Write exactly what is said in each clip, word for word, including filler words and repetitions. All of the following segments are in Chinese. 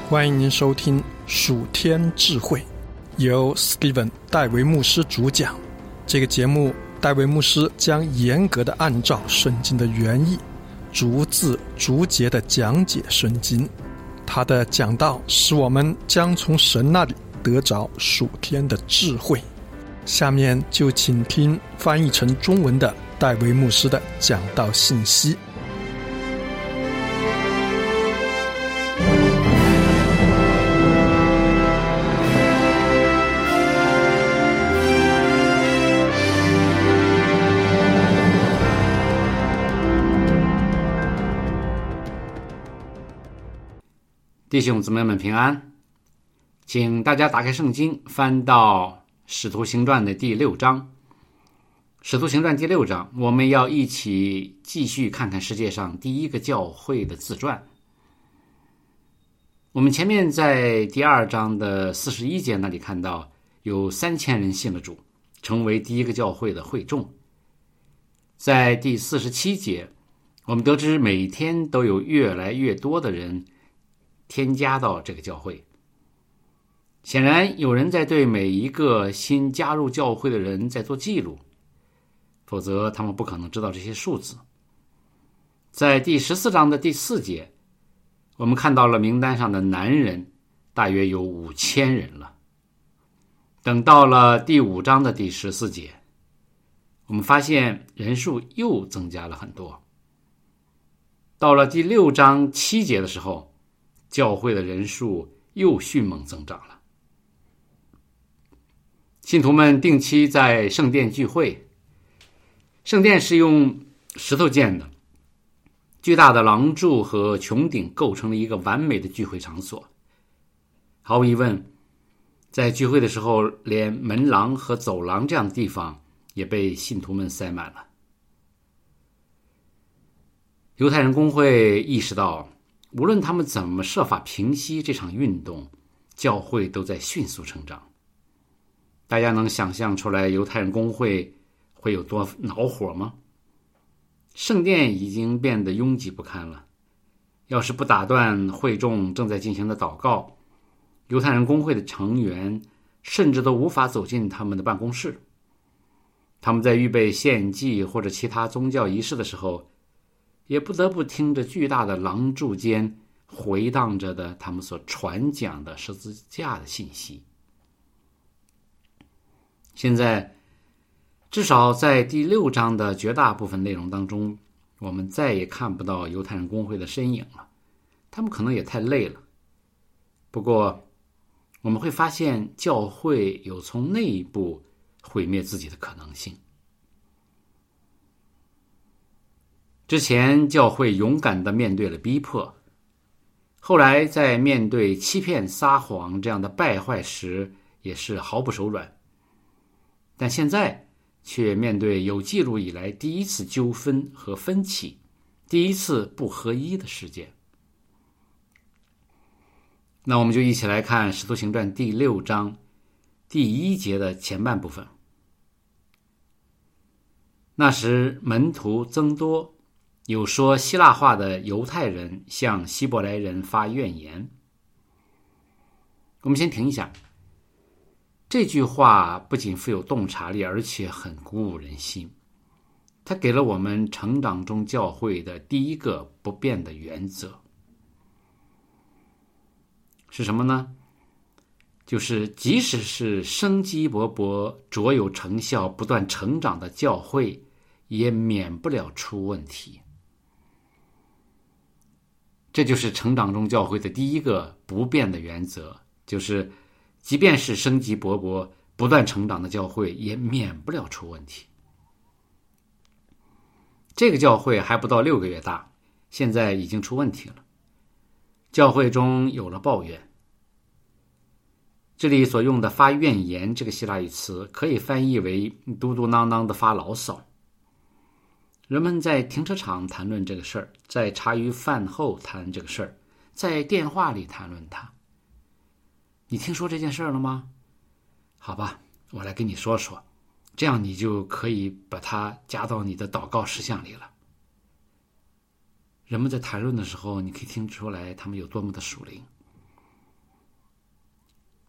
欢迎您收听属天智慧，由 Steven 戴维牧师主讲。这个节目，戴维牧师将严格的按照圣经的原意，逐字逐节的讲解圣经。他的讲道使我们将从神那里得着属天的智慧。下面就请听翻译成中文的戴维牧师的讲道信息。 弟兄姊妹们平安，请大家打开圣经，翻到使徒行传的第六章。使徒行传第六章，我们要一起继续看看世界上第一个教会的自传。我们前面在第二章的四十一节那里看到，有三千人信了主，成为第一个教会的会众。在第四十七节，我们得知每天都有越来越多的人添加到这个教会。显然有人在对每一个新加入教会的人在做记录，否则他们不可能知道这些数字。在第十四章的第四节，我们看到了名单上的男人大约有五千人了。等到了第五章的第十四节，我们发现人数又增加了很多。到了第六章七节的时候，教会的人数又迅猛增长了。信徒们定期在圣殿聚会，圣殿是用石头建的，巨大的廊柱和穹顶构成了一个完美的聚会场所。毫无疑问，在聚会的时候，连门廊和走廊这样的地方也被信徒们塞满了。犹太人公会意识到，无论他们怎么设法平息这场运动，教会都在迅速成长。大家能想象出来犹太人公会会有多恼火吗？圣殿已经变得拥挤不堪了，要是不打断会众正在进行的祷告，犹太人公会的成员甚至都无法走进他们的办公室。他们在预备献祭或者其他宗教仪式的时候，也不得不听着巨大的廊柱间回荡着的他们所传讲的十字架的信息。现在至少在第六章的绝大部分内容当中，我们再也看不到犹太人公会的身影了，他们可能也太累了。不过我们会发现教会有从内部毁灭自己的可能性。之前教会勇敢地面对了逼迫，后来在面对欺骗撒谎这样的败坏时也是毫不手软，但现在却面对有记录以来第一次纠纷和分歧，第一次不合一的事件。那我们就一起来看使徒行传第六章第一节的前半部分。那时门徒增多，有说希腊话的犹太人向希伯来人发怨言。我们先停一下，这句话不仅富有洞察力，而且很鼓舞人心。它给了我们成长中教会的第一个不变的原则。是什么呢？就是即使是生机勃勃、卓有成效、不断成长的教会，也免不了出问题。这就是成长中教会的第一个不变的原则，就是即便是生机勃勃、不断成长的教会，也免不了出问题。这个教会还不到六个月大，现在已经出问题了。教会中有了抱怨。这里所用的发怨言这个希腊语词可以翻译为嘟嘟囔囔的发牢骚。人们在停车场谈论这个事儿，在茶余饭后谈这个事儿，在电话里谈论它。你听说这件事了吗？好吧，我来跟你说说，这样你就可以把它加到你的祷告事项里了。人们在谈论的时候，你可以听出来他们有多么的属灵。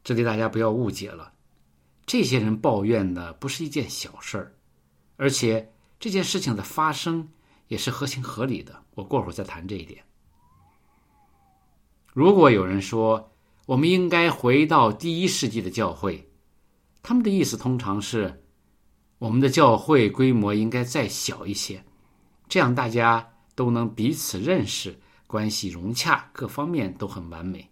这里大家不要误解了，这些人抱怨的不是一件小事儿，而且这件事情的发生也是合情合理的，我过会儿再谈这一点。如果有人说我们应该回到第一世纪的教会，他们的意思通常是我们的教会规模应该再小一些，这样大家都能彼此认识，关系融洽，各方面都很完美。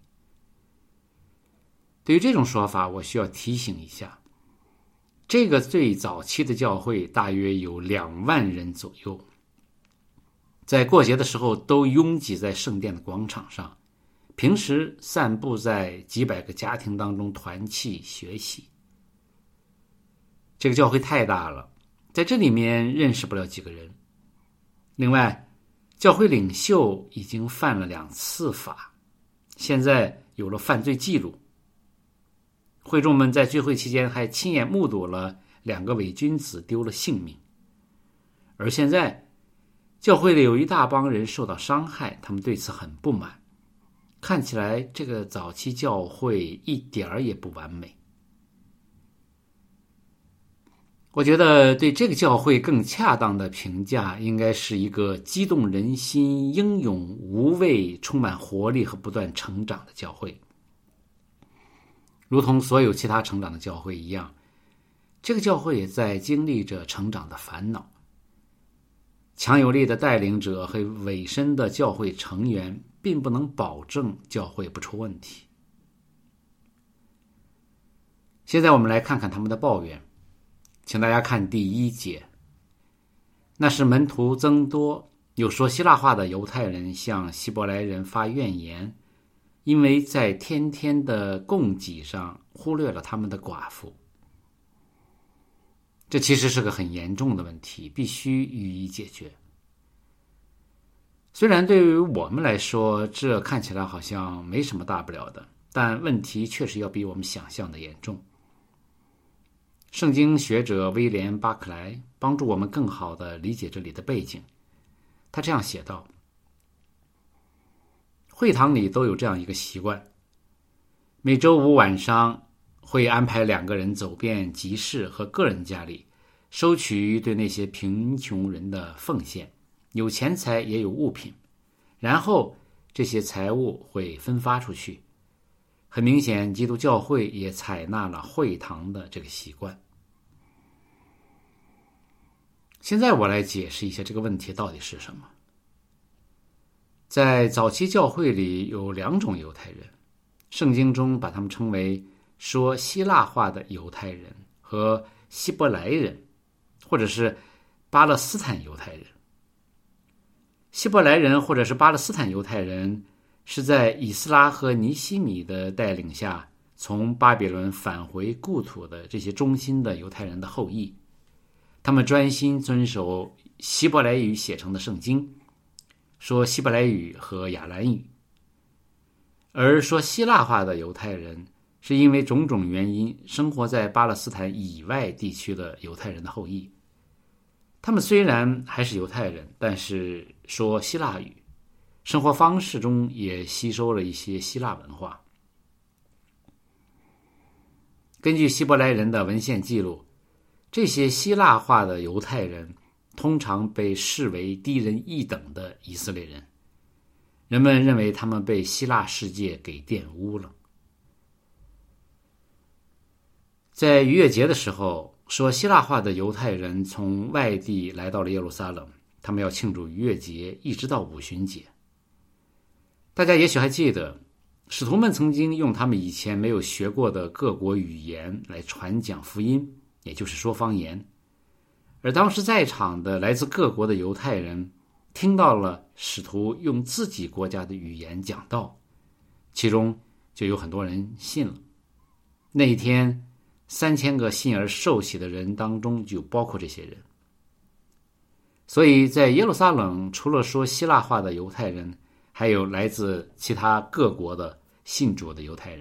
对于这种说法，我需要提醒一下，这个最早期的教会大约有两万人左右，在过节的时候都拥挤在圣殿的广场上，平时散布在几百个家庭当中团契学习。这个教会太大了，在这里面认识不了几个人。另外，教会领袖已经犯了两次法，现在有了犯罪记录。会众们在聚会期间还亲眼目睹了两个伪君子丢了性命。而现在，教会里有一大帮人受到伤害，他们对此很不满。看起来这个早期教会一点儿也不完美。我觉得对这个教会更恰当的评价应该是一个激动人心、英勇无畏、充满活力和不断成长的教会。如同所有其他成长的教会一样，这个教会也在经历着成长的烦恼。强有力的带领者和委身的教会成员并不能保证教会不出问题。现在我们来看看他们的抱怨，请大家看第一节。那是门徒增多，有说希腊话的犹太人向希伯来人发怨言，因为在天天的供给上忽略了他们的寡妇。这其实是个很严重的问题，必须予以解决。虽然对于我们来说，这看起来好像没什么大不了的，但问题确实要比我们想象的严重。圣经学者威廉·巴克莱帮助我们更好地理解这里的背景。他这样写道：会堂里都有这样一个习惯，每周五晚上会安排两个人走遍集市和个人家里，收取对那些贫穷人的奉献，有钱财也有物品，然后这些财物会分发出去。很明显，基督教会也采纳了会堂的这个习惯。现在我来解释一下这个问题到底是什么。在早期教会里有两种犹太人，圣经中把他们称为说希腊话的犹太人和希伯来人，或者是巴勒斯坦犹太人。希伯来人或者是巴勒斯坦犹太人是在以斯拉和尼希米的带领下从巴比伦返回故土的这些忠心的犹太人的后裔，他们专心遵守希伯来语写成的圣经，说希伯来语和亚兰语。而说希腊话的犹太人是因为种种原因生活在巴勒斯坦以外地区的犹太人的后裔。他们虽然还是犹太人，但是说希腊语，生活方式中也吸收了一些希腊文化。根据希伯来人的文献记录，这些希腊化的犹太人通常被视为低人一等的以色列人，人们认为他们被希腊世界给玷污了。在逾越节的时候，说希腊话的犹太人从外地来到了耶路撒冷，他们要庆祝逾越节一直到五旬节。大家也许还记得，使徒们曾经用他们以前没有学过的各国语言来传讲福音，也就是说方言。而当时在场的来自各国的犹太人听到了使徒用自己国家的语言讲道，其中就有很多人信了。那一天三千个信而受洗的人当中就包括这些人。所以在耶路撒冷，除了说希腊话的犹太人，还有来自其他各国的信主的犹太人。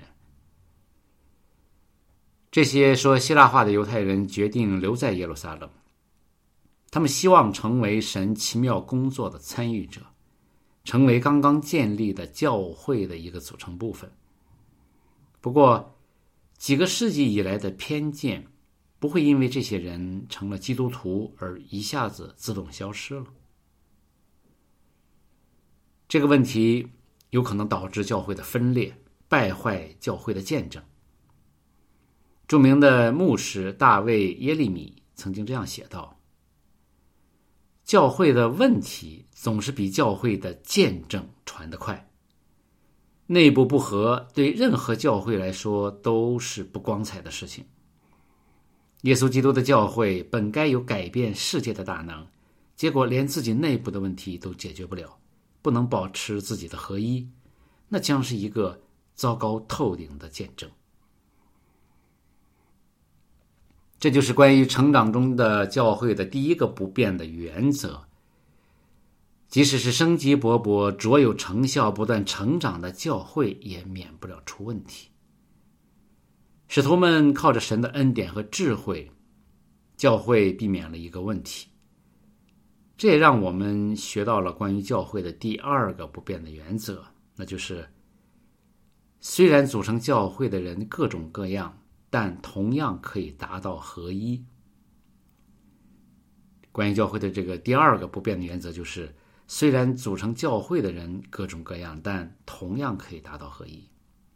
这些说希腊话的犹太人决定留在耶路撒冷，他们希望成为神奇妙工作的参与者，成为刚刚建立的教会的一个组成部分。不过几个世纪以来的偏见不会因为这些人成了基督徒而一下子自动消失了。这个问题有可能导致教会的分裂，败坏教会的见证。著名的牧师大卫耶利米曾经这样写道：教会的问题总是比教会的见证传得快。内部不和对任何教会来说都是不光彩的事情。耶稣基督的教会本该有改变世界的大能，结果连自己内部的问题都解决不了，不能保持自己的合一，那将是一个糟糕透顶的见证。这就是关于成长中的教会的第一个不变的原则。即使是生机勃勃、卓有成效、不断成长的教会，也免不了出问题。使徒们靠着神的恩典和智慧，教会避免了一个问题。这也让我们学到了关于教会的第二个不变的原则，那就是虽然组成教会的人各种各样，但同样可以达到合一。关于教会的这个第二个不变的原则就是，虽然组成教会的人各种各样，但同样可以达到合一。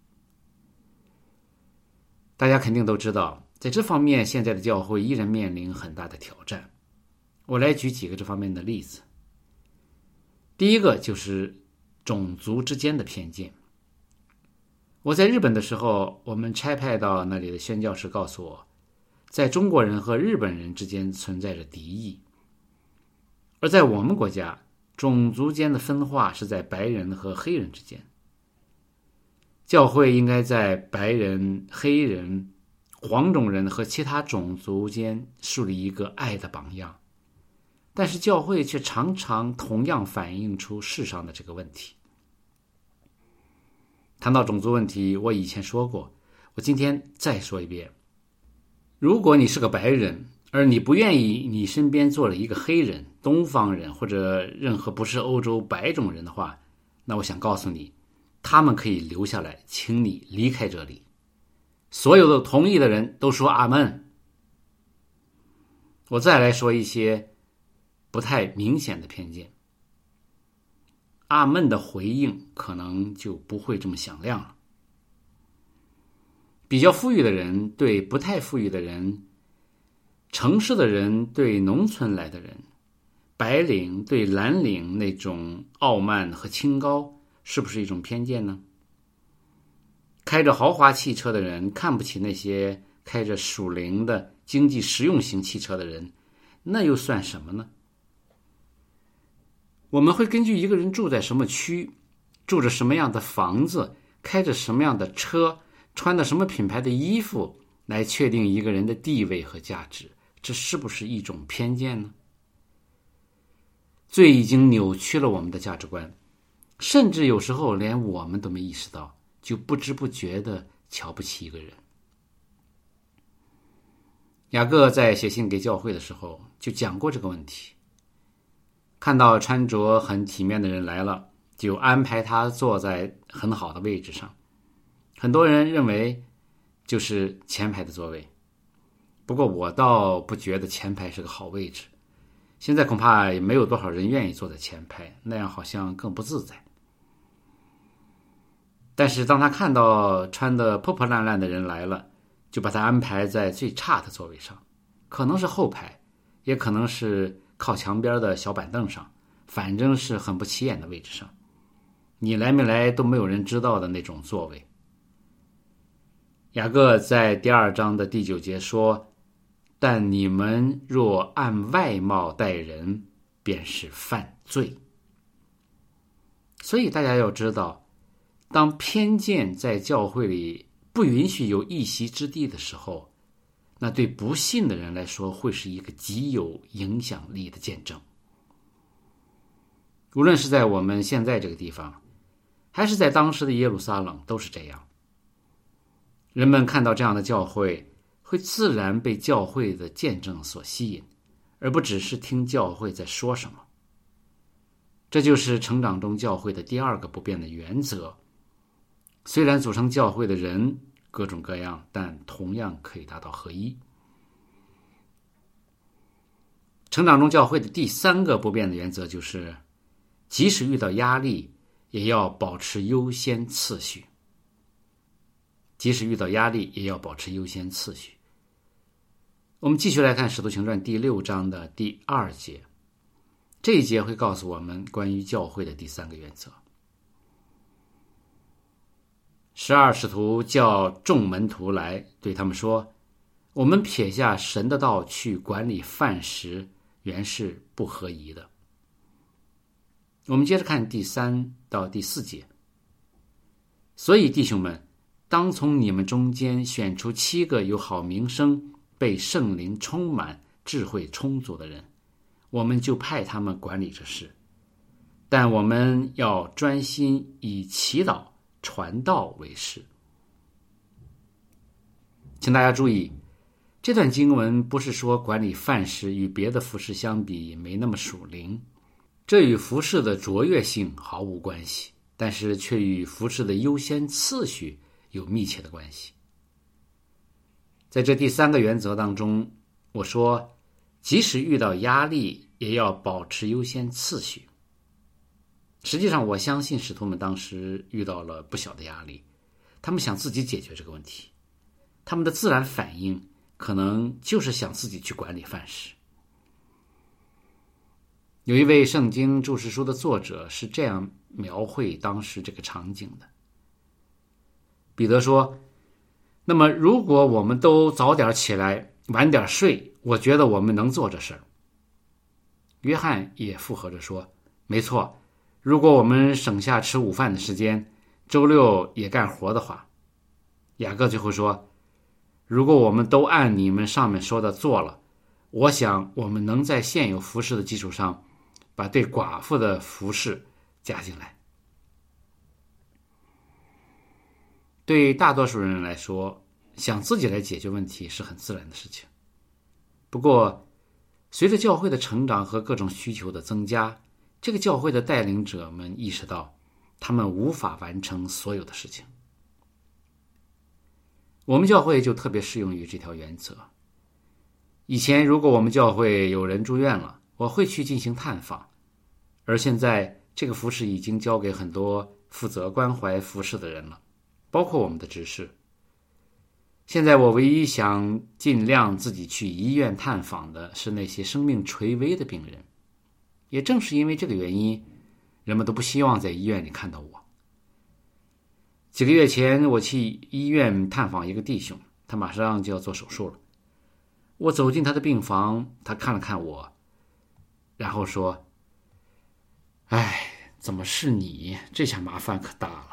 大家肯定都知道，在这方面现在的教会依然面临很大的挑战。我来举几个这方面的例子。第一个就是种族之间的偏见。我在日本的时候，我们差派到那里的宣教士告诉我，在中国人和日本人之间存在着敌意，而在我们国家，种族间的分化是在白人和黑人之间。教会应该在白人、黑人、黄种人和其他种族间树立一个爱的榜样，但是教会却常常同样反映出世上的这个问题。谈到种族问题，我以前说过，我今天再说一遍。如果你是个白人，而你不愿意你身边坐了一个黑人、东方人或者任何不是欧洲白种人的话，那我想告诉你，他们可以留下来，请你离开这里。所有的同意的人都说阿们。我再来说一些不太明显的偏见。阿们的回应可能就不会这么响亮了。比较富裕的人对不太富裕的人，城市的人对农村来的人，白领对蓝领那种傲慢和清高，是不是一种偏见呢？开着豪华汽车的人看不起那些开着属灵的经济实用型汽车的人，那又算什么呢？我们会根据一个人住在什么区，住着什么样的房子，开着什么样的车，穿的什么品牌的衣服，来确定一个人的地位和价值，这是不是一种偏见呢？罪已经扭曲了我们的价值观，甚至有时候连我们都没意识到，就不知不觉地瞧不起一个人。雅各在写信给教会的时候就讲过这个问题。看到穿着很体面的人来了，就安排他坐在很好的位置上。很多人认为就是前排的座位，不过我倒不觉得前排是个好位置。现在恐怕也没有多少人愿意坐在前排，那样好像更不自在。但是当他看到穿得破破烂烂的人来了，就把他安排在最差的座位上，可能是后排，也可能是靠墙边的小板凳上，反正是很不起眼的位置上，你来没来都没有人知道的那种座位。雅各在第二章的第九节说，但你们若按外貌待人，便是犯罪。所以大家要知道，当偏见在教会里不允许有一席之地的时候，那对不信的人来说会是一个极有影响力的见证。无论是在我们现在这个地方，还是在当时的耶路撒冷，都是这样。人们看到这样的教会，会自然被教会的见证所吸引，而不只是听教会在说什么。这就是成长中教会的第二个不变的原则。虽然组成教会的人各种各样，但同样可以达到合一。成长中教会的第三个不变的原则就是，即使遇到压力，也要保持优先次序。即使遇到压力，也要保持优先次序。我们继续来看《使徒行传》第六章的第二节，这一节会告诉我们关于教会的第三个原则。十二使徒叫众门徒来，对他们说：我们撇下神的道去管理饭食，原是不合宜的。我们接着看第三到第四节。所以弟兄们，当从你们中间选出七个有好名声、被圣灵充满、智慧充足的人，我们就派他们管理这事。但我们要专心以祈祷、传道为事。请大家注意，这段经文不是说管理饭食与别的服事相比没那么属灵，这与服事的卓越性毫无关系，但是却与服事的优先次序有密切的关系。在这第三个原则当中，我说即使遇到压力，也要保持优先次序。实际上我相信使徒们当时遇到了不小的压力，他们想自己解决这个问题，他们的自然反应可能就是想自己去管理饭食。有一位圣经注释书的作者是这样描绘当时这个场景的。彼得说，那么如果我们都早点起来晚点睡，我觉得我们能做这事儿。约翰也附和着说，没错，如果我们省下吃午饭的时间，周六也干活的话。雅各最后说，如果我们都按你们上面说的做了，我想我们能在现有服事的基础上把对寡妇的服事加进来。对大多数人来说，想自己来解决问题是很自然的事情。不过随着教会的成长和各种需求的增加，这个教会的带领者们意识到他们无法完成所有的事情。我们教会就特别适用于这条原则。以前如果我们教会有人住院了，我会去进行探访，而现在这个服事已经交给很多负责关怀服事的人了，包括我们的执事。现在我唯一想尽量自己去医院探访的是那些生命垂危的病人。也正是因为这个原因，人们都不希望在医院里看到我。几个月前我去医院探访一个弟兄，他马上就要做手术了。我走进他的病房，他看了看我，然后说，哎，怎么是你？这下麻烦可大了。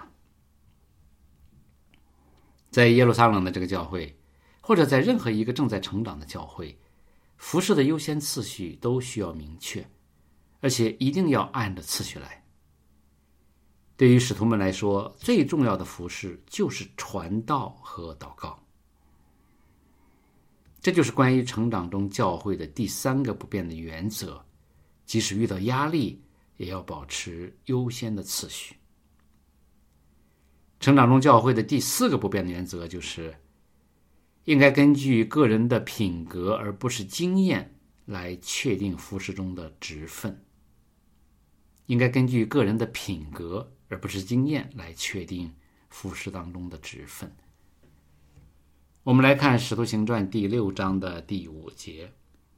在耶路撒冷的这个教会，或者在任何一个正在成长的教会，服事的优先次序都需要明确，而且一定要按着次序来。对于使徒们来说，最重要的服事就是传道和祷告。这就是关于成长中教会的第三个不变的原则，即使遇到压力，也要保持优先的次序。成长中教会的第四个不变的原则就是，应该根据个人的品格而不是经验来确定服事中的职分。应该根据个人的品格而不是经验来确定服事当中的职分。我们来看《使徒行传》第六章的第五节。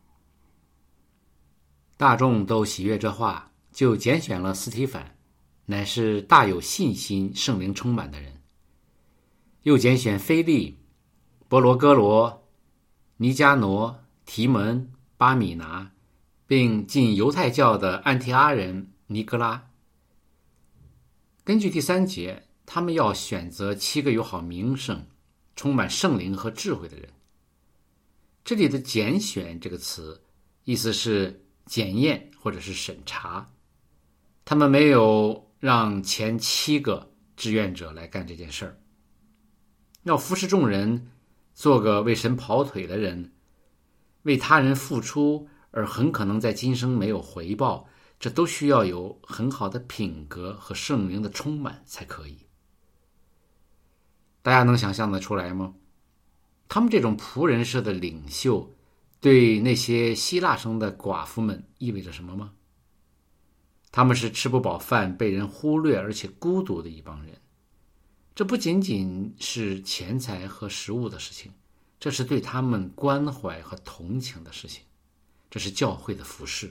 大众都喜悦这话，就拣选了司提反，乃是大有信心、圣灵充满的人，又拣选腓利、伯罗哥罗、尼加挪、提门、巴米拿，并进犹太教的安提阿人尼哥拉。根据第三节，他们要选择七个有好名声、充满圣灵和智慧的人。这里的拣选这个词，意思是检验或者是审查。他们没有让前七个志愿者来干这件事儿。要服侍众人，做个为神跑腿的人，为他人付出而很可能在今生没有回报，这都需要有很好的品格和圣灵的充满才可以。 大家能想象得出来吗？他们这种仆人式的领袖对那些希腊生的寡妇们意味着什么吗？他们是吃不饱饭、被人忽略而且孤独的一帮人。这不仅仅是钱财和食物的事情，这是对他们关怀和同情的事情，这是教会的服事。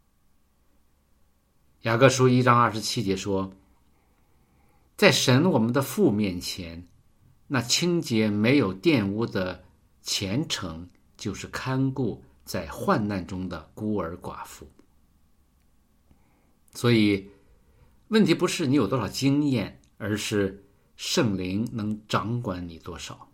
雅各书一章二十七节说，在神我们的父面前，那清洁没有玷污的虔诚，就是看顾在患难中的孤儿寡妇。所以问题不是你有多少经验，而是圣灵能掌管你多少。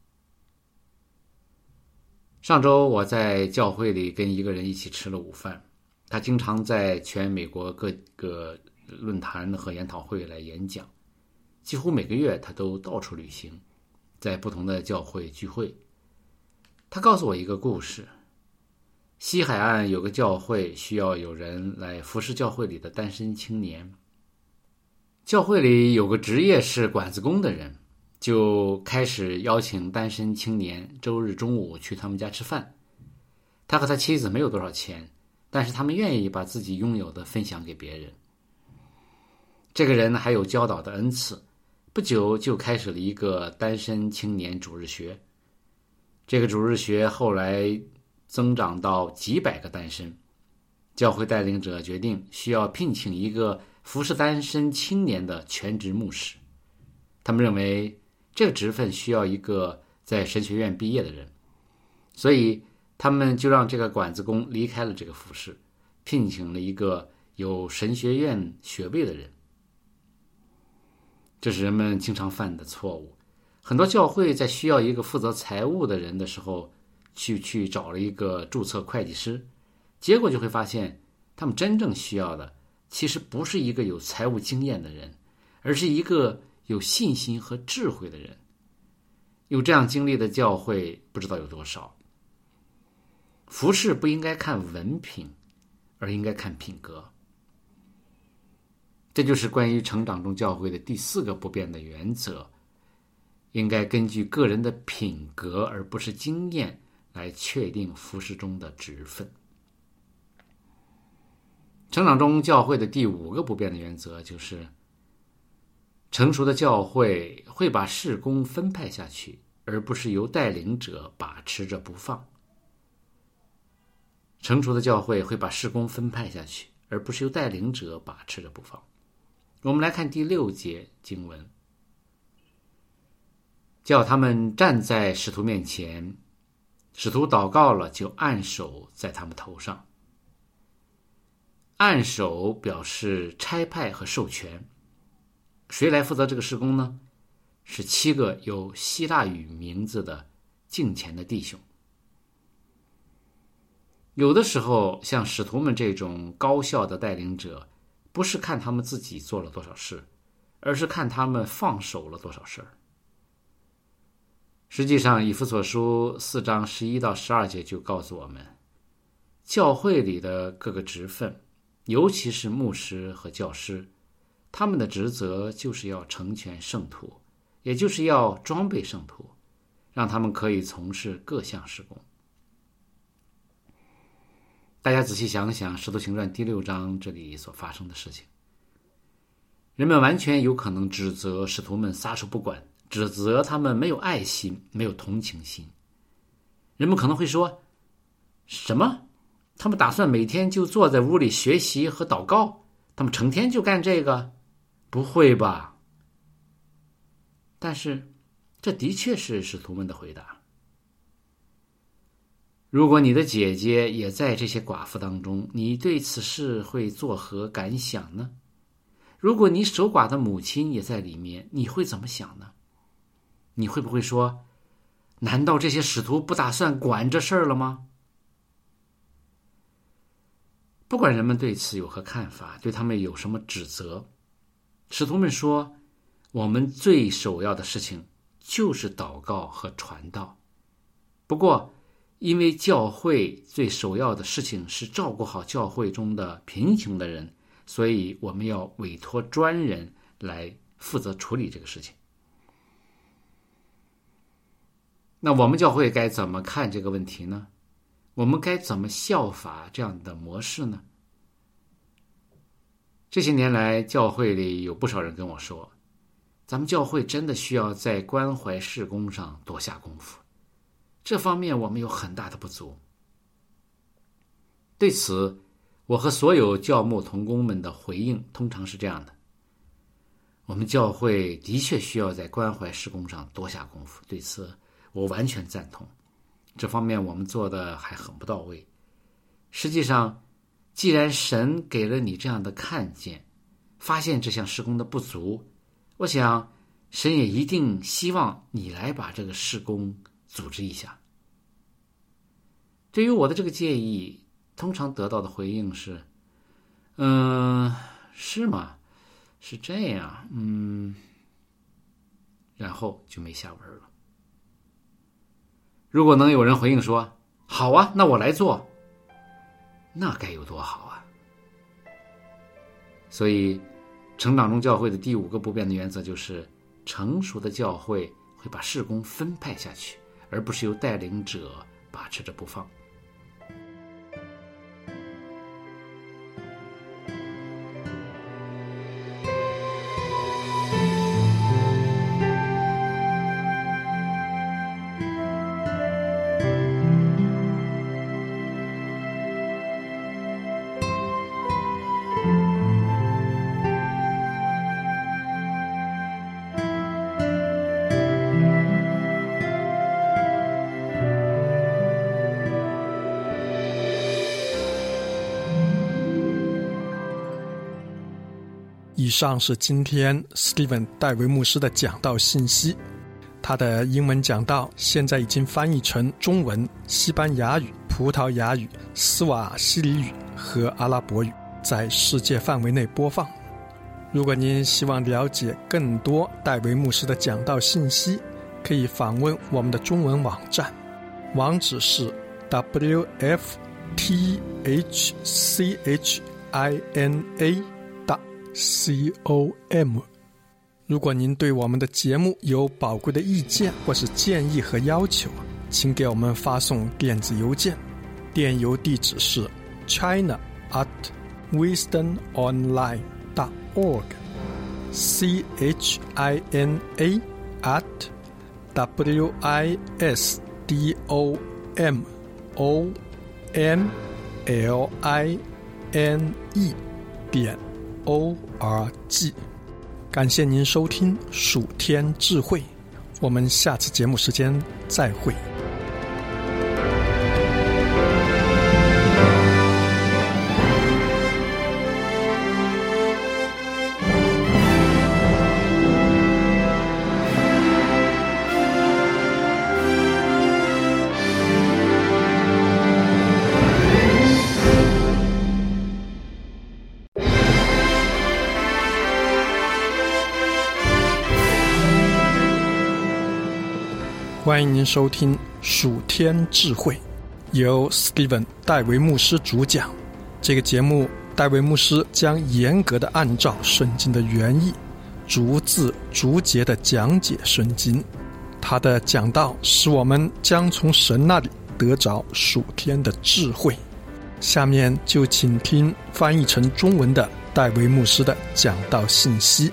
上周我在教会里跟一个人一起吃了午饭，他经常在全美国各个论坛和研讨会来演讲，几乎每个月他都到处旅行，在不同的教会聚会。他告诉我一个故事，西海岸有个教会需要有人来服侍教会里的单身青年。教会里有个职业是管子工的人，就开始邀请单身青年周日中午去他们家吃饭。他和他妻子没有多少钱，但是他们愿意把自己拥有的分享给别人。这个人还有教导的恩赐，不久就开始了一个单身青年主日学。这个主日学后来增长到几百个单身。教会带领者决定需要聘请一个服侍单身青年的全职牧师。他们认为这个职分需要一个在神学院毕业的人，所以他们就让这个管子工离开了这个服侍，聘请了一个有神学院学位的人。这是人们经常犯的错误。很多教会在需要一个负责财务的人的时候，去去找了一个注册会计师，结果就会发现他们真正需要的其实不是一个有财务经验的人，而是一个有信心和智慧的人。有这样经历的教会不知道有多少。服事不应该看文凭，而应该看品格。这就是关于成长中教会的第四个不变的原则，应该根据个人的品格而不是经验来确定服事中的职分。成长中教会的第五个不变的原则就是，成熟的教会会把事工分派下去，而不是由带领者把持着不放。成熟的教会会把事工分派下去，而不是由带领者把持着不放。我们来看第六节经文，叫他们站在使徒面前，使徒祷告了，就按手在他们头上。按手表示差派和授权。谁来负责这个事工呢？是七个有希腊语名字的敬虔的弟兄。有的时候像使徒们这种高效的带领者，不是看他们自己做了多少事，而是看他们放手了多少事儿。实际上以弗所书四章十一到十二节就告诉我们，教会里的各个职分，尤其是牧师和教师，他们的职责就是要成全圣徒，也就是要装备圣徒，让他们可以从事各项事工。大家仔细想想《使徒行传》第六章这里所发生的事情，人们完全有可能指责使徒们撒手不管，指责他们没有爱心，没有同情心。人们可能会说，什么？他们打算每天就坐在屋里学习和祷告？他们成天就干这个？不会吧？但是这的确是使徒们的回答。如果你的姐姐也在这些寡妇当中，你对此事会作何感想呢？如果你守寡的母亲也在里面，你会怎么想呢？你会不会说，难道这些使徒不打算管这事儿了吗？不管人们对此有何看法，对他们有什么指责，使徒们说，我们最首要的事情就是祷告和传道。不过因为教会最首要的事情是照顾好教会中的贫穷的人，所以我们要委托专人来负责处理这个事情。 那我们教会该怎么看这个问题呢？我们该怎么效法这样的模式呢？这些年来，教会里有不少人跟我说，咱们教会真的需要在关怀事工上多下功夫，这方面我们有很大的不足。对此，我和所有教牧同工们的回应通常是这样的：我们教会的确需要在关怀事工上多下功夫，对此我完全赞同。这方面我们做的还很不到位。实际上，既然神给了你这样的看见，发现这项事工的不足，我想神也一定希望你来把这个事工组织一下。对于我的这个建议，通常得到的回应是，嗯，是吗？是这样，嗯，然后就没下文了。如果能有人回应说，好啊，那我来做，那该有多好啊。所以成长中教会的第五个不变的原则就是，成熟的教会会把事工分派下去，而不是由带领者把持着不放。 以上是今天 Steven 戴维牧师的讲道信息。他的英文讲道现在已经翻译成中文、西班牙语、葡萄牙语、斯瓦希里语和阿拉伯语，在世界范围内播放。如果您希望了解更多戴维牧师的讲道信息，可以访问我们的中文网站，网址是 w f t h c h i n a com。 如果您对我们的节目有宝贵的意见或是建议和要求，请给我们发送电子邮件，电邮地址是 china at wisdom online dot org c h i n a at w i s d o m o n l i n e 点 o r g。 感谢您收听属天智慧，我们下次节目时间再会。欢迎您收听属天智慧，由 Steven 戴维牧师主讲。这个节目，戴维牧师将严格的按照圣经的原意，逐字逐节的讲解圣经。他的讲道使我们将从神那里得着属天的智慧。下面就请听翻译成中文的戴维牧师的讲道信息。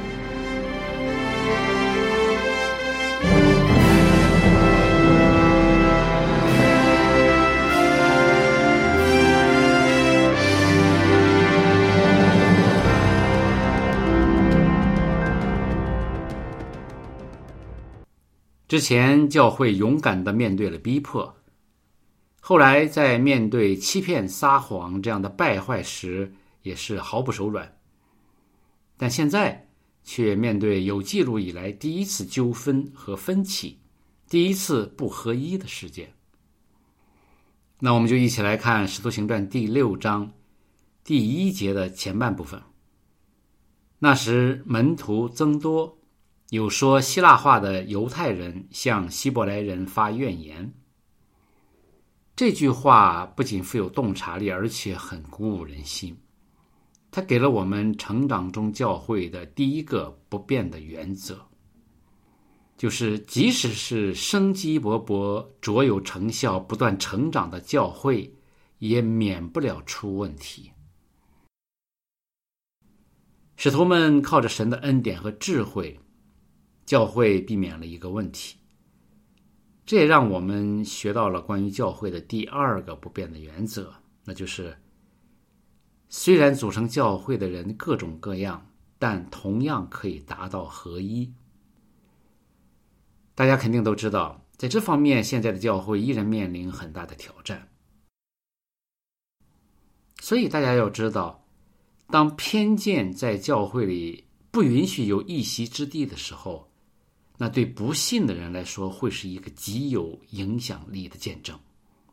之前教会勇敢地面对了逼迫，后来在面对欺骗撒谎这样的败坏时也是毫不手软，但现在却面对有记录以来第一次纠纷和分歧，第一次不合一的事件。那我们就一起来看《使徒行传》第六章第一节的前半部分。那时门徒增多，有说希腊话的犹太人向希伯来人发怨言。这句话不仅富有洞察力，而且很鼓舞人心。它给了我们成长中教会的第一个不变的原则。 就是即使是生机勃勃、卓有成效、不断成长的教会，也免不了出问题。使徒们靠着神的恩典和智慧，教会避免了一个问题。这也让我们学到了关于教会的第二个不变的原则，那就是虽然组成教会的人各种各样，但同样可以达到合一。大家肯定都知道，在这方面现在的教会依然面临很大的挑战。所以大家要知道，当偏见在教会里不允许有一席之地的时候，那对不信的人来说会是一个极有影响力的见证。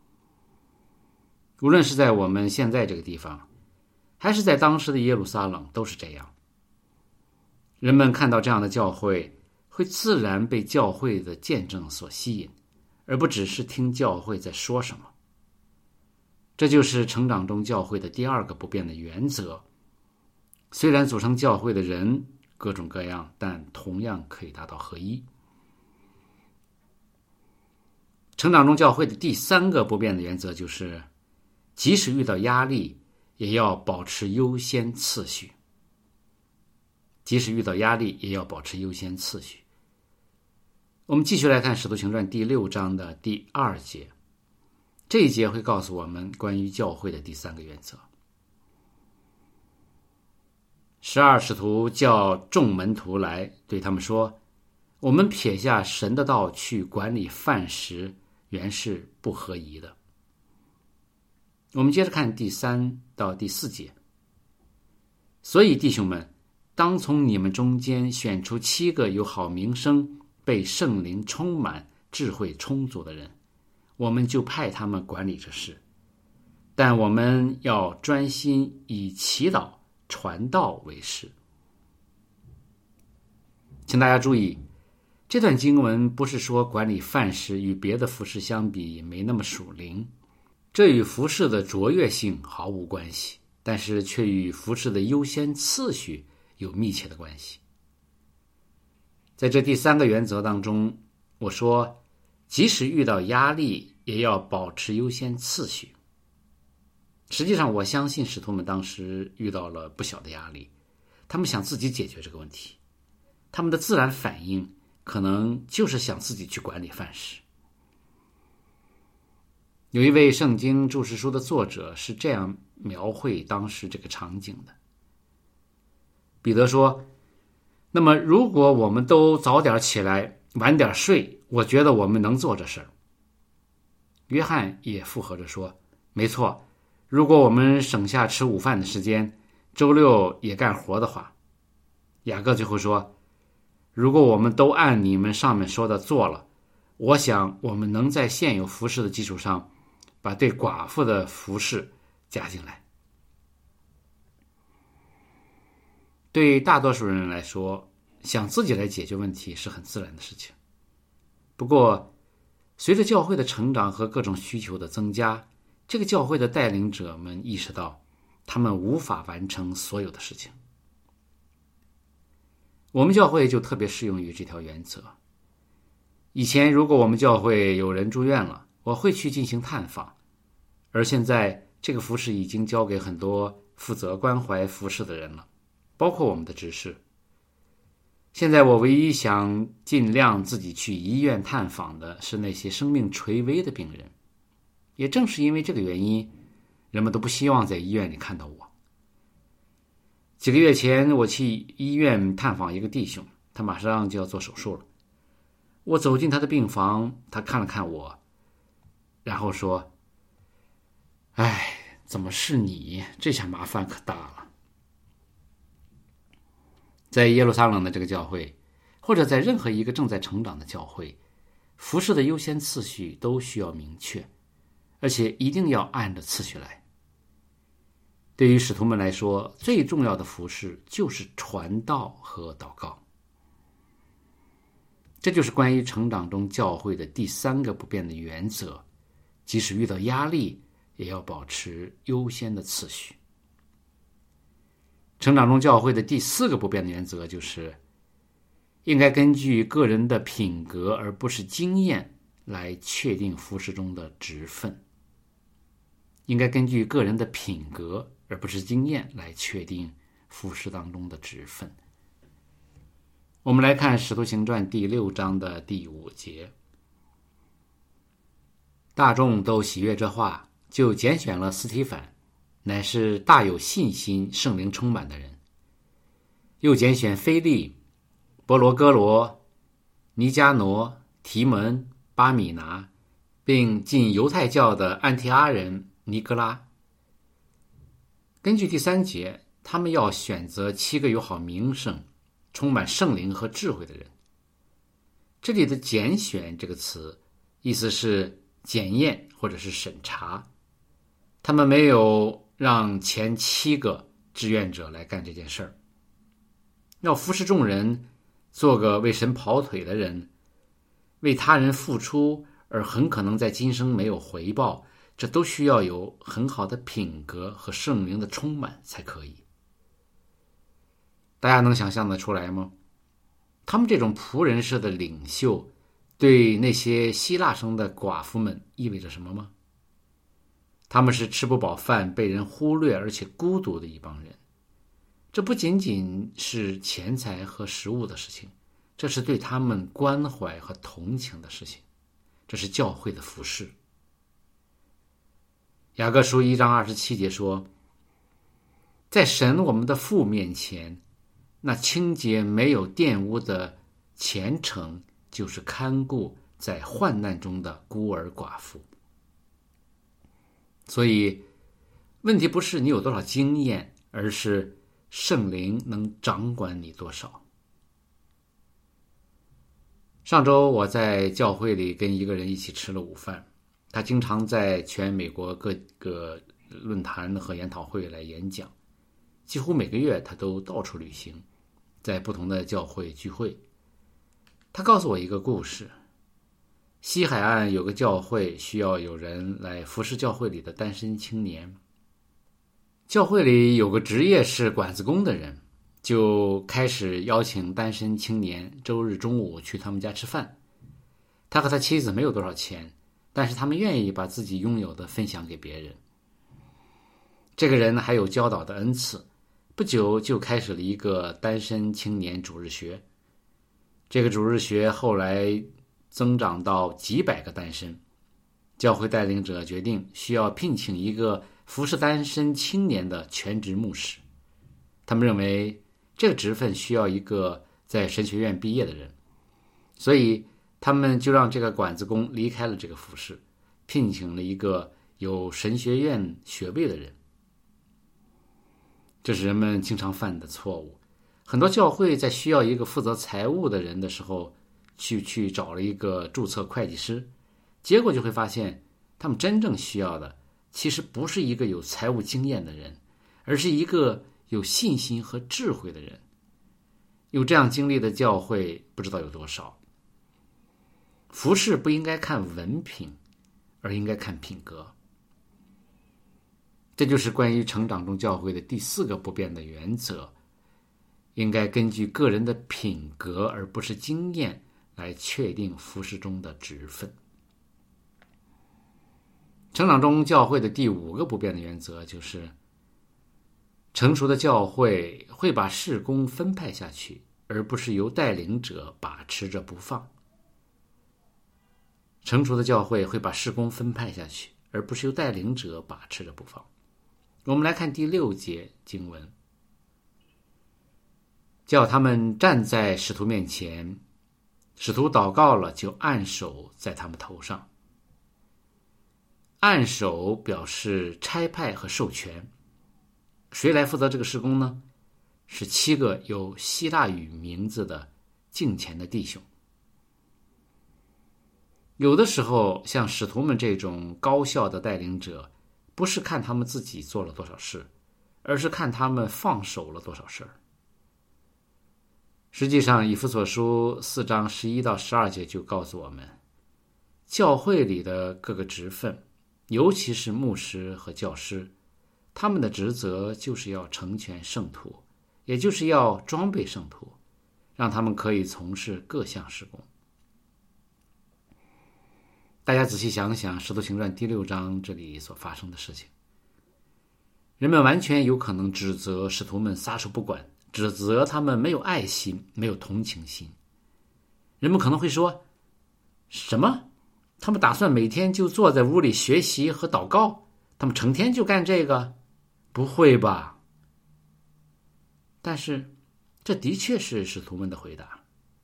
无论是在我们现在这个地方，还是在当时的耶路撒冷，都是这样。人们看到这样的教会，会自然被教会的见证所吸引，而不只是听教会在说什么。这就是成长中教会的第二个不变的原则。虽然组成教会的人各种各样，但同样可以达到合一。成长中教会的第三个不变的原则就是，即使遇到压力，也要保持优先次序。即使遇到压力，也要保持优先次序。我们继续来看《使徒行传》第六章的第二节，这一节会告诉我们关于教会的第三个原则。十二使徒叫众门徒来，对他们说：我们撇下神的道去管理饭食，原是不合宜的。我们接着看第三到第四节。所以弟兄们，当从你们中间选出七个有好名声、被圣灵充满、智慧充足的人，我们就派他们管理这事。但我们要专心以祈祷、传道为事。请大家注意，这段经文不是说管理饭食与别的服事相比没那么属灵，这与服事的卓越性毫无关系，但是却与服事的优先次序有密切的关系。在这第三个原则当中，我说即使遇到压力，也要保持优先次序。实际上我相信使徒们当时遇到了不小的压力，他们想自己解决这个问题，他们的自然反应可能就是想自己去管理饭食。有一位圣经注释书的作者是这样描绘当时这个场景的。彼得说，那么如果我们都早点起来，晚点睡，我觉得我们能做这事儿。约翰也附和着说，没错，如果我们省下吃午饭的时间，周六也干活的话。雅各最后说，如果我们都按你们上面说的做了，我想我们能在现有服事的基础上，把对寡妇的服事加进来。对大多数人来说，想自己来解决问题是很自然的事情。不过，随着教会的成长和各种需求的增加，这个教会的带领者们意识到，他们无法完成所有的事情。我们教会就特别适用于这条原则。以前如果我们教会有人住院了，我会去进行探访，而现在这个服事已经交给很多负责关怀服事的人了，包括我们的执事。现在我唯一想尽量自己去医院探访的是那些生命垂危的病人。也正是因为这个原因，人们都不希望在医院里看到我。几个月前，我去医院探访一个弟兄，他马上就要做手术了。我走进他的病房，他看了看我，然后说：哎，怎么是你？这下麻烦可大了。在耶路撒冷的这个教会，或者在任何一个正在成长的教会，服事的优先次序都需要明确，而且一定要按着次序来。对于使徒们来说，最重要的服事就是传道和祷告。这就是关于成长中教会的第三个不变的原则，即使遇到压力，也要保持优先的次序。成长中教会的第四个不变的原则就是， 应该根据个人的品格而不是经验来确定服事中的职分。应该根据个人的品格而不是经验来确定服事当中的职分。我们来看《使徒行传》第六章的第五节。大众都喜悦这话，就拣选了司提反，乃是大有信心、圣灵充满的人。又拣选腓利、伯罗哥罗、尼加挪、提门、巴米拿，并进犹太教的安提阿人尼哥拉。根据第三节，他们要选择七个有好名声、充满圣灵和智慧的人。这里的拣选这个词意思是检验或者是审查，他们没有让前七个志愿者来干这件事儿。要服侍众人，做个为神跑腿的人，为他人付出而很可能在今生没有回报，这都需要有很好的品格和圣灵的充满才可以。大家能想象得出来吗？他们这种仆人式的领袖对那些希腊生的寡妇们意味着什么吗？他们是吃不饱饭、被人忽略而且孤独的一帮人。这不仅仅是钱财和食物的事情，这是对他们关怀和同情的事情，这是教会的服事。雅各书一章二十七节说，在神我们的父面前，那清洁没有玷污的虔诚，就是看顾在患难中的孤儿寡妇。所以问题不是你有多少经验，而是圣灵能掌管你多少。上周我在教会里跟一个人一起吃了午饭，他经常在全美国各个论坛和研讨会来演讲，几乎每个月他都到处旅行，在不同的教会聚会。他告诉我一个故事，西海岸有个教会需要有人来服侍教会里的单身青年。教会里有个职业是管子工的人，就开始邀请单身青年周日中午去他们家吃饭。他和他妻子没有多少钱，但是他们愿意把自己拥有的分享给别人。这个人还有教导的恩赐，不久就开始了一个单身青年主日学。这个主日学后来增长到几百个单身。教会带领者决定需要聘请一个服侍单身青年的全职牧师。他们认为这个职分需要一个在神学院毕业的人，所以他们就让这个管子工离开了这个服侍，聘请了一个有神学院学位的人。这是人们经常犯的错误。很多教会在需要一个负责财务的人的时候，去去找了一个注册会计师，结果就会发现他们真正需要的其实不是一个有财务经验的人，而是一个有信心和智慧的人。有这样经历的教会不知道有多少。服事不应该看文凭，而应该看品格。这就是关于成长中教会的第四个不变的原则，应该根据个人的品格而不是经验来确定服事中的职分。成长中教会的第五个不变的原则就是，成熟的教会会把事工分派下去，而不是由带领者把持着不放。成熟的教会会把事工分派下去，而不是由带领者把持着不放。我们来看第六节经文，叫他们站在使徒面前，使徒祷告了，就按手在他们头上。按手表示差派和授权。谁来负责这个事工呢？是七个有希腊语名字的敬虔的弟兄。有的时候像使徒们这种高效的带领者，不是看他们自己做了多少事，而是看他们放手了多少事儿。实际上以弗所书四章十一到十二节就告诉我们，教会里的各个职分，尤其是牧师和教师，他们的职责就是要成全圣徒，也就是要装备圣徒， 让他们可以从事各项事工。大家仔细想想《使徒行传》第六章这里所发生的事情，人们完全有可能指责使徒们撒手不管，指责他们没有爱心，没有同情心。人们可能会说，什么？他们打算每天就坐在屋里学习和祷告？他们成天就干这个？不会吧？但是这的确是使徒们的回答。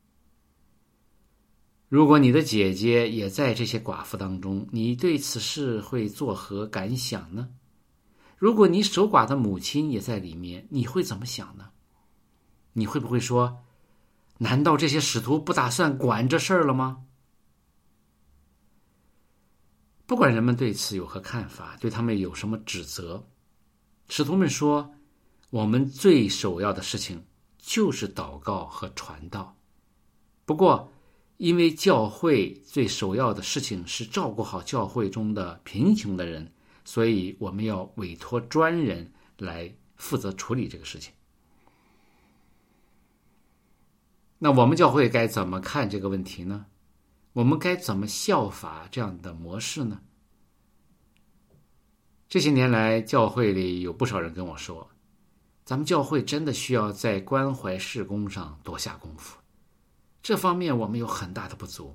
如果你的姐姐也在这些寡妇当中，你对此事会作何感想呢？如果你守寡的母亲也在里面，你会怎么想呢？你会不会说，难道这些使徒不打算管这事儿了吗？不管人们对此有何看法，对他们有什么指责，使徒们说，我们最首要的事情就是祷告和传道。不过因为教会最首要的事情是照顾好教会中的贫穷的人，所以我们要委托专人来负责处理这个事情。那我们教会该怎么看这个问题呢？我们该怎么效法这样的模式呢？这些年来，教会里有不少人跟我说，咱们教会真的需要在关怀事工上多下功夫，这方面我们有很大的不足。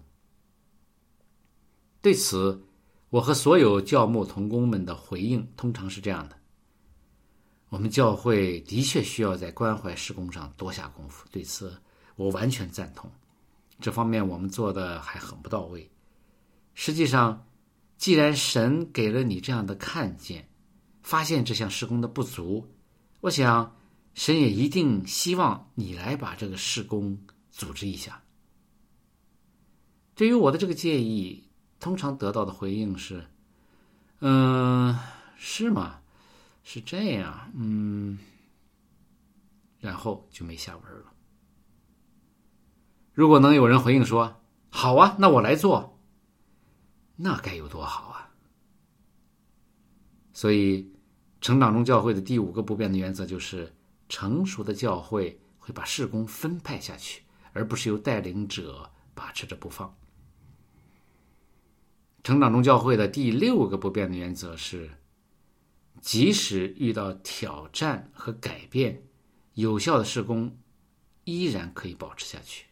对此，我和所有教牧同工们的回应通常是这样的：我们教会的确需要在关怀事工上多下功夫，对此我完全赞同。这方面我们做的还很不到位。实际上，既然神给了你这样的看见，发现这项事工的不足，我想神也一定希望你来把这个事工组织一下。对于我的这个建议，通常得到的回应是，嗯，是吗？是这样，嗯，然后就没下文了。如果能有人回应说，好啊，那我来做，那该有多好啊。所以成长中教会的第五个不变的原则就是，成熟的教会会把事工分派下去，而不是由带领者把持着不放。成长中教会的第六个不变的原则是，即使遇到挑战和改变，有效的事工依然可以保持下去。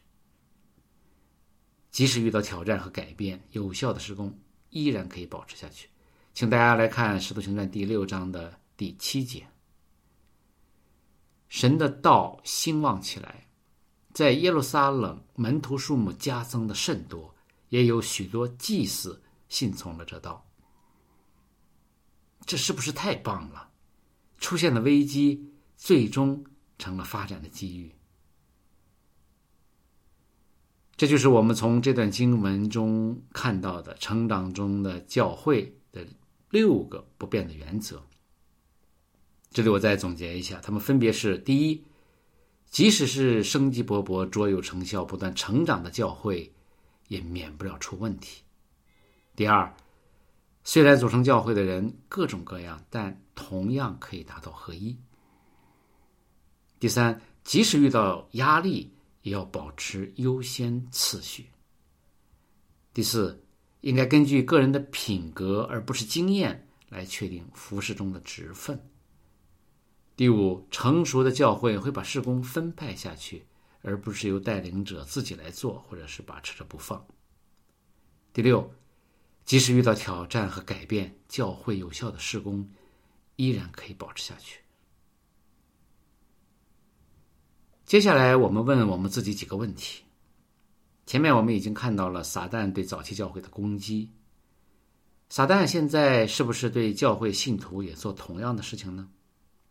即使遇到挑战和改变，有效的事工依然可以保持下去。请大家来看《使徒行传》第六章的第七节。神的道兴旺起来，在耶路撒冷门徒数目加增的甚多，也有许多祭司信从了这道。这是不是太棒了？出现的危机最终成了发展的机遇。这就是我们从这段经文中看到的成长中的教会的六个不变的原则。这里我再总结一下，它们分别是：第一，即使是生机勃勃、卓有成效、不断成长的教会，也免不了出问题；第二，虽然组成教会的人各种各样，但同样可以达到合一；第三，即使遇到压力，也要保持优先次序；第四，应该根据个人的品格而不是经验来确定服事中的职分；第五，成熟的教会会把事工分派下去，而不是由带领者自己来做，或者是把持着不放；第六，即使遇到挑战和改变，教会有效的事工依然可以保持下去。接下来我们问我们自己几个问题。前面我们已经看到了撒旦对早期教会的攻击，撒旦现在是不是对教会信徒也做同样的事情呢？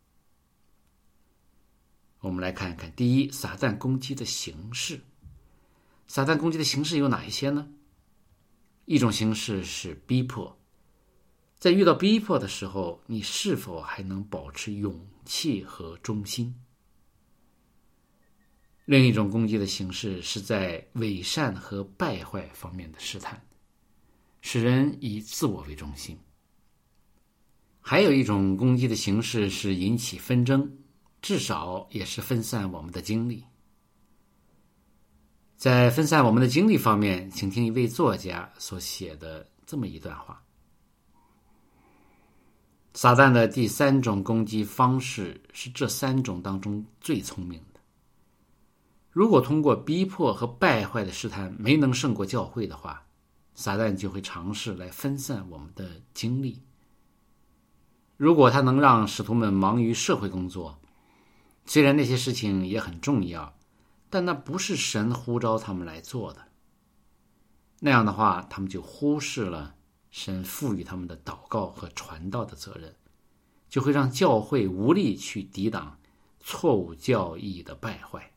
我们来看看，第一，撒旦攻击的形式。撒旦攻击的形式有哪一些呢？一种形式是逼迫，在遇到逼迫的时候，你是否还能保持勇气和忠心？另一种攻击的形式是在伪善和败坏方面的试探，使人以自我为中心。还有一种攻击的形式是引起纷争，至少也是分散我们的精力。 在分散我们的精力方面，请听一位作家所写的这么一段话：撒旦的第三种攻击方式是这三种当中最聪明的。如果通过逼迫和败坏的试探没能胜过教会的话，撒旦就会尝试来分散我们的精力。如果他能让使徒们忙于社会工作，虽然那些事情也很重要，但那不是神呼召他们来做的。那样的话，他们就忽视了神赋予他们的祷告和传道的责任，就会让教会无力去抵挡错误教义的败坏。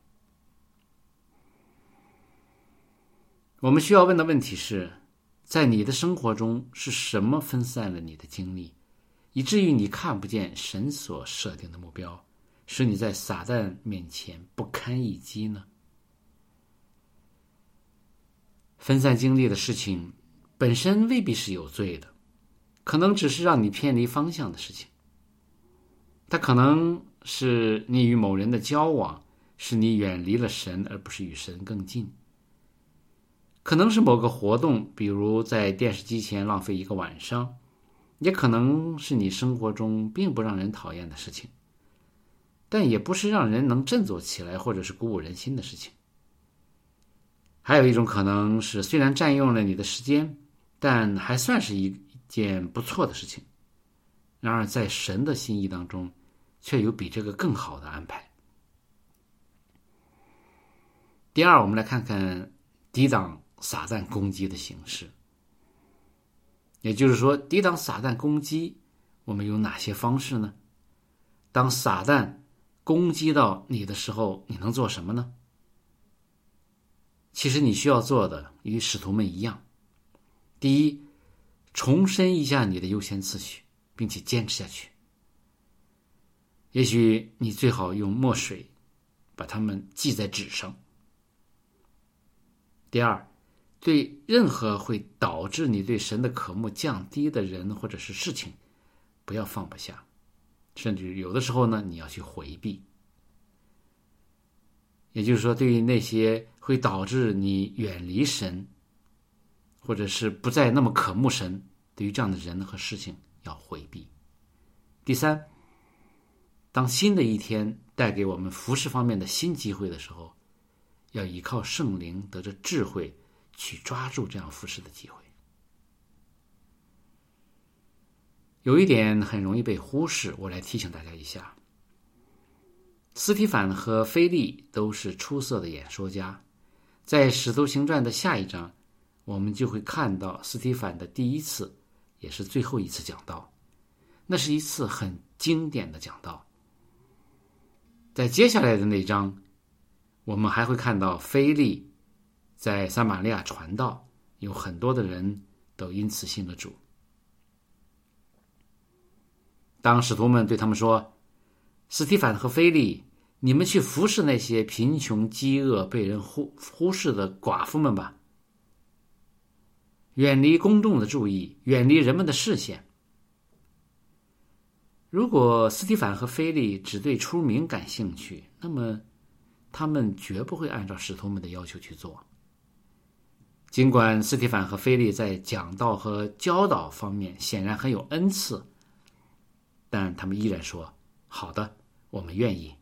我们需要问的问题是，在你的生活中是什么分散了你的精力，以至于你看不见神所设定的目标，使你在撒旦面前不堪一击呢？分散精力的事情本身未必是有罪的，可能只是让你偏离方向的事情。它可能是你与某人的交往使你远离了神，而不是与神更近。可能是某个活动，比如在电视机前浪费一个晚上，也可能是你生活中并不让人讨厌的事情，但也不是让人能振作起来或者是鼓舞人心的事情。还有一种可能是，虽然占用了你的时间，但还算是一件不错的事情。然而在神的心意当中，却有比这个更好的安排。第二，我们来看看抵挡撒旦攻击的形式。也就是说，抵挡撒旦攻击，我们有哪些方式呢？当撒旦攻击到你的时候，你能做什么呢？其实你需要做的与使徒们一样。第一，重申一下你的优先次序，并且坚持下去。也许你最好用墨水把它们记在纸上。第二，对任何会导致你对神的渴慕降低的人或者是事情，不要放不下，甚至有的时候呢，你要去回避。也就是说，对于那些会导致你远离神，或者是不再那么渴慕神，对于这样的人和事情要回避。第三，当新的一天带给我们服事方面的新机会的时候，要依靠圣灵得着智慧，去抓住这样服事的机会。有一点很容易被忽视，我来提醒大家一下。斯提反和腓利都是出色的演说家，在《使徒行传》的下一章，我们就会看到斯提反的第一次，也是最后一次讲道。那是一次很经典的讲道。在接下来的那章，我们还会看到腓利在撒玛利亚传道，有很多的人都因此信了主。当使徒们对他们说，斯提反和腓利，你们去服侍那些贫穷、饥饿、被人忽忽视的寡妇们吧，远离公众的注意，远离人们的视线。如果斯提反和腓利只对出名感兴趣，那么他们绝不会按照使徒们的要求去做。尽管斯提反和腓利在讲道和教导方面显然很有恩赐，但他们依然说，好的，我们愿意。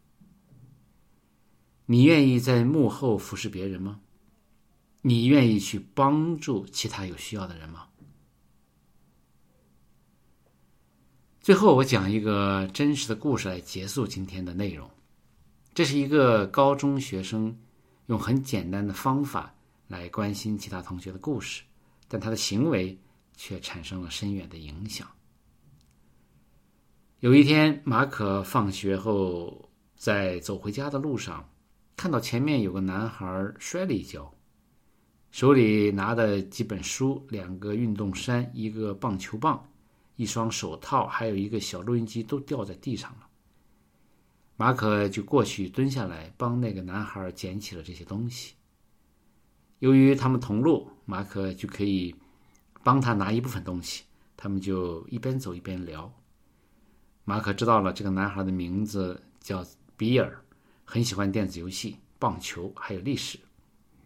你愿意在幕后服侍别人吗？你愿意去帮助其他有需要的人吗？最后我讲一个真实的故事来结束今天的内容。这是一个高中学生用很简单的方法来关心其他同学的故事，但他的行为却产生了深远的影响。有一天，马可放学后在走回家的路上，看到前面有个男孩摔了一跤，手里拿的几本书，两个运动衫，一个棒球棒，一双手套，还有一个小录音机都掉在地上了。马可就过去蹲下来帮那个男孩捡起了这些东西。由于他们同路，马可就可以帮他拿一部分东西，他们就一边走一边聊。马可知道了这个男孩的名字叫比尔，很喜欢电子游戏、棒球还有历史。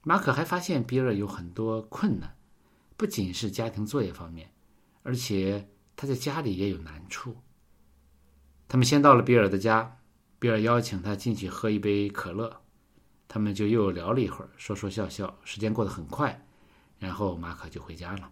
马可还发现比尔有很多困难，不仅是家庭作业方面，而且他在家里也有难处。他们先到了比尔的家，比尔邀请他进去喝一杯可乐，他们就又聊了一会儿，说说笑笑，时间过得很快，然后马可就回家了。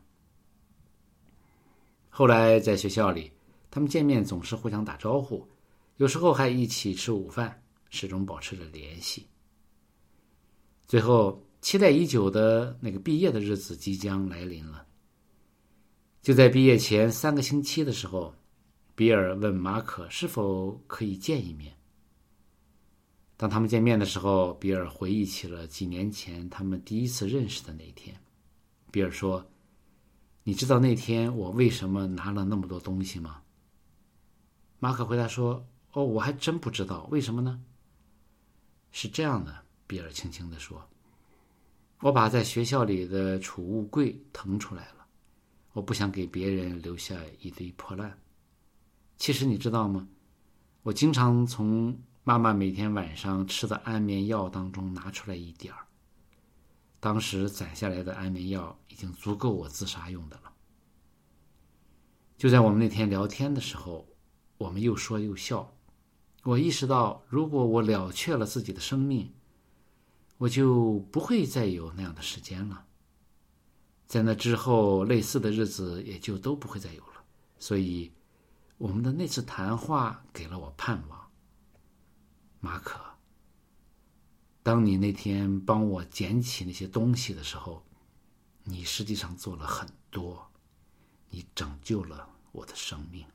后来在学校里，他们见面总是互相打招呼，有时候还一起吃午饭，始终保持着联系。最后期待已久的那个毕业的日子即将来临了。就在毕业前三个星期的时候，比尔问马可是否可以见一面。当他们见面的时候，比尔回忆起了几年前他们第一次认识的那一天。比尔说，你知道那天我为什么拿了那么多东西吗？马可回答说，哦，我还真不知道，为什么呢？是这样的，比尔轻轻地说，我把在学校里的储物柜腾出来了，我不想给别人留下一堆破烂。其实你知道吗？我经常从妈妈每天晚上吃的安眠药当中拿出来一点儿，当时攒下来的安眠药已经足够我自杀用的了。就在我们那天聊天的时候，我们又说又笑，我意识到如果我了却了自己的生命，我就不会再有那样的时间了，在那之后类似的日子也就都不会再有了。所以我们的那次谈话给了我盼望。马可，当你那天帮我捡起那些东西的时候，你实际上做了很多，你拯救了我的生命。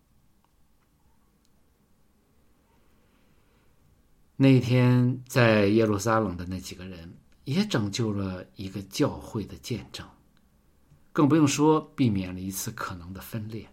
那一天在耶路撒冷的那几个人也拯救了一个教会的见证，更不用说避免了一次可能的分裂。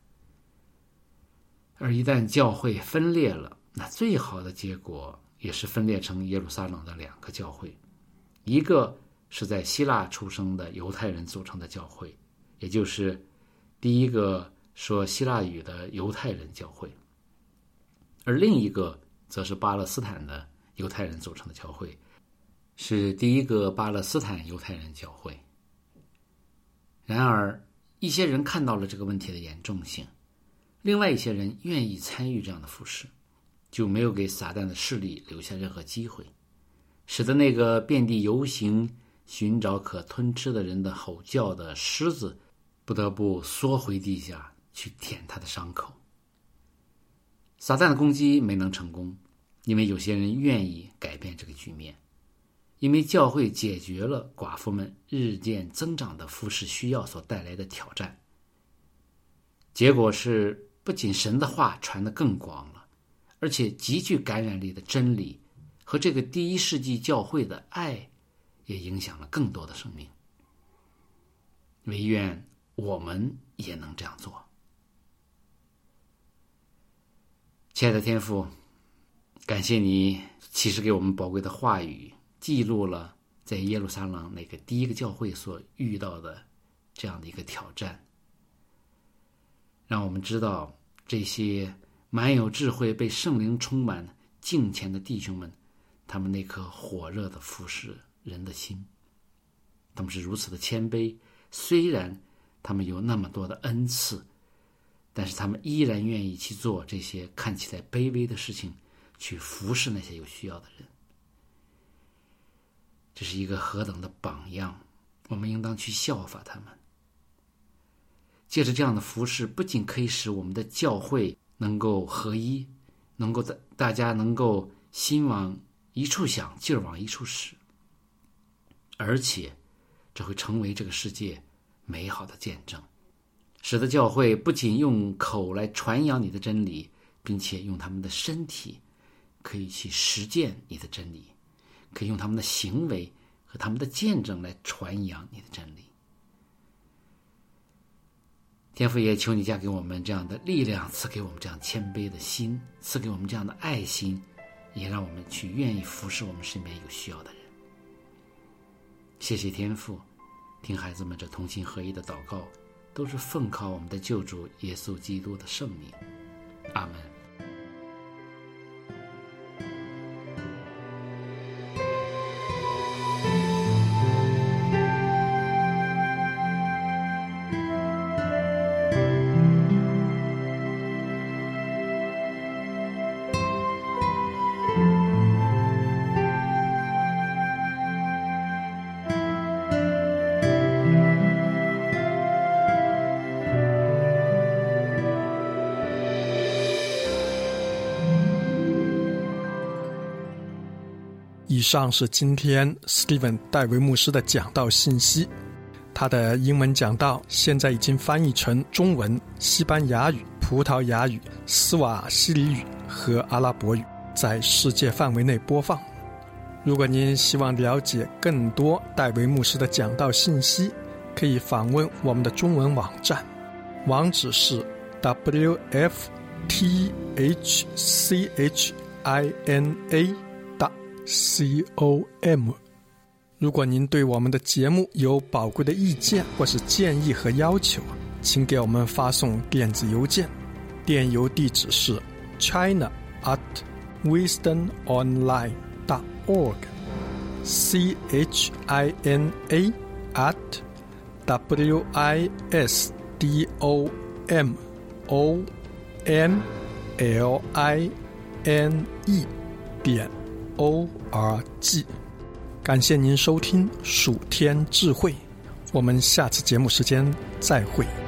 而一旦教会分裂了，那最好的结果也是分裂成耶路撒冷的两个教会，一个是在希腊出生的犹太人组成的教会，也就是第一个说希腊语的犹太人教会，而另一个则是巴勒斯坦的犹太人组成的教会，是第一个巴勒斯坦犹太人教会。然而一些人看到了这个问题的严重性，另外一些人愿意参与这样的服事，就没有给撒旦的势力留下任何机会，使得那个遍地游行寻找可吞吃的人的吼叫的狮子不得不缩回地下去舔他的伤口。撒旦的攻击没能成功，因为有些人愿意改变这个局面，因为教会解决了寡妇们日渐增长的服事需要所带来的挑战。结果是，不仅神的话传得更广了，而且极具感染力的真理和这个第一世纪教会的爱也影响了更多的生命。唯愿我们也能这样做。亲爱的天父，感谢你启示给我们宝贵的话语，记录了在耶路撒冷那个第一个教会所遇到的这样的一个挑战，让我们知道这些满有智慧被圣灵充满敬虔的弟兄们，他们那颗火热的服侍人的心，他们是如此的谦卑，虽然他们有那么多的恩赐，但是他们依然愿意去做这些看起来卑微的事情，去服侍那些有需要的人。这是一个何等的榜样，我们应当去效法他们。借着这样的服侍，不仅可以使我们的教会能够合一，能够大家能够心往一处想，劲儿往一处使，而且这会成为这个世界美好的见证，使得教会不仅用口来传扬你的真理，并且用他们的身体可以去实践你的真理，可以用他们的行为和他们的见证来传扬你的真理。天父也求你加给我们这样的力量，赐给我们这样谦卑的心，赐给我们这样的爱心，也让我们去愿意服侍我们身边有需要的人。谢谢天父，听孩子们这同心合一的祷告，都是奉靠我们的救主耶稣基督的圣名。阿们。 以上是今天 Steven 戴维牧师的讲道信息。他的英文讲道现在已经翻译成中文、西班牙语、葡萄牙语、斯瓦希里语和阿拉伯语，在世界范围内播放。如果您希望了解更多戴维牧师的讲道信息，可以访问我们的中文网站，网址是 w f t h c h i n a 点 com。如果您对我们的节目有宝贵的意见或是建议和要求，请给我们发送电子邮件，电邮地址是 china at wisdomonline dot org c h i n a at w i s d o m o n l i n e 点 o r g。感谢您收听蜀天智慧，我们下次节目时间再会。